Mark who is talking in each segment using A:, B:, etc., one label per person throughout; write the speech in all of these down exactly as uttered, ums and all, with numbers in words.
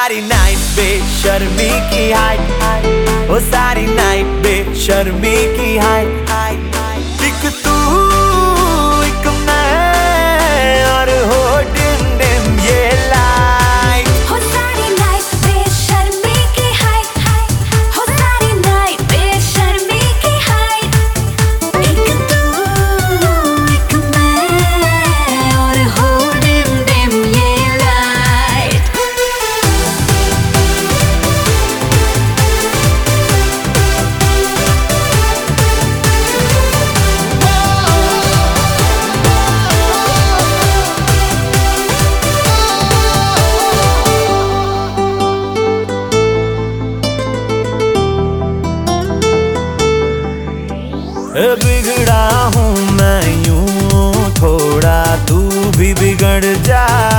A: सारी नाइट बेशर्मी की हाइट, ओ सारी नाइट बेशर्मी की हाइट। एक तू एक मैं और हो डिम डिम ये लाइट।
B: हो सारी नाइट बेशर्मी की हाइट, हो सारी नाइट बेशर्मी की हाइट। एक तू एक मैं और हो डिम डिम ये लाइट।
A: बिगड़ा हूँ मैं यूं थोड़ा, तू भी बिगड़ जा।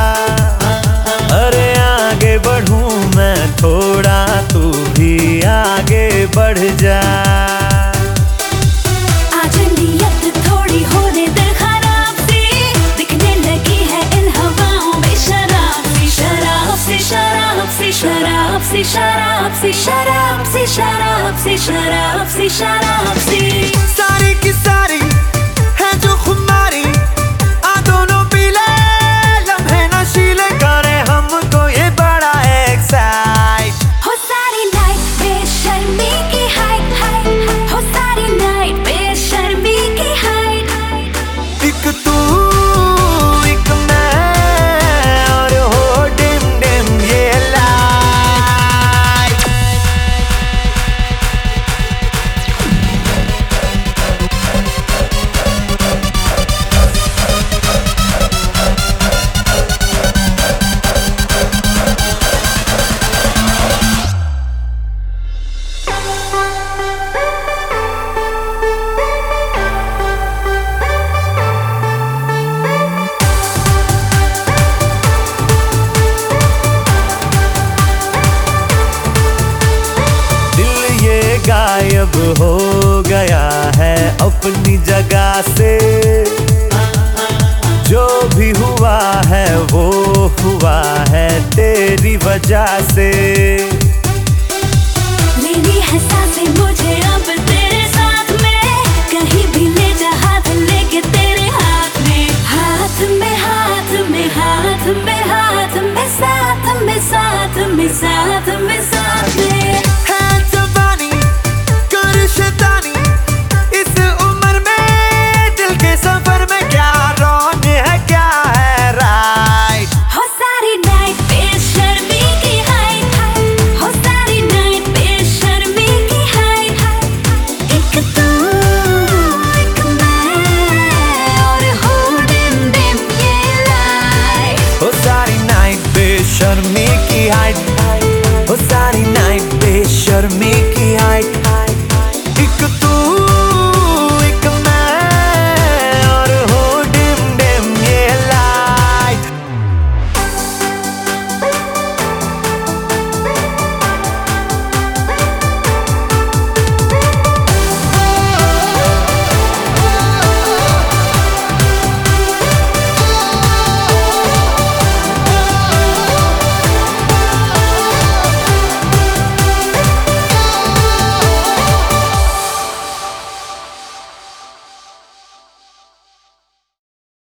A: अरे आगे बढ़ूं मैं थोड़ा, तू भी आगे बढ़ जा।
B: आज नियत थोड़ी होने दे खराब सी, दिखने लगी है इन हवाओं में शराब सी, शराब सी, शराब सी, शराब सी, शराब सी, शराब सी, शराब सी, शराब सी, शराब सी।
A: सारी की सारी है जो खुमारी, आ दोनों पीले लम्हे नशीले करे हमको ये बड़ा एक्साइट।
B: हो सारी नाइट बेशर्मी की हाइट, हाइट। हो सारी नाइट बेशर्मी की हाइट।
A: एक तू एक मैं और हो डिम डिम ये लाइट। गायब हो गया है अपनी जगह से, जो भी हुआ है वो हुआ है तेरी वजह से।
B: लेनी है सांसें मुझे अब तेरे साथ में, कहीं भी ले जा हाथ लेके तेरे हाथ में, हाथ में हाथ में हाथ में हाथ में साथ में साथ में साथ में साथ में।
A: शैतानी इस उम्र में दिल के सफर में क्या रॉन्ग है क्या है राइट।
B: हो सारी नाइट बेशर्मी की हाइट, हो सारी नाइट बेशर्मी की हाइट। एक तू एक मैं और हो डिम डिम ये लाइट।
A: हो सारी नाइट बेशर्मी की हाइट, हो सारी नाइट बेशर्मी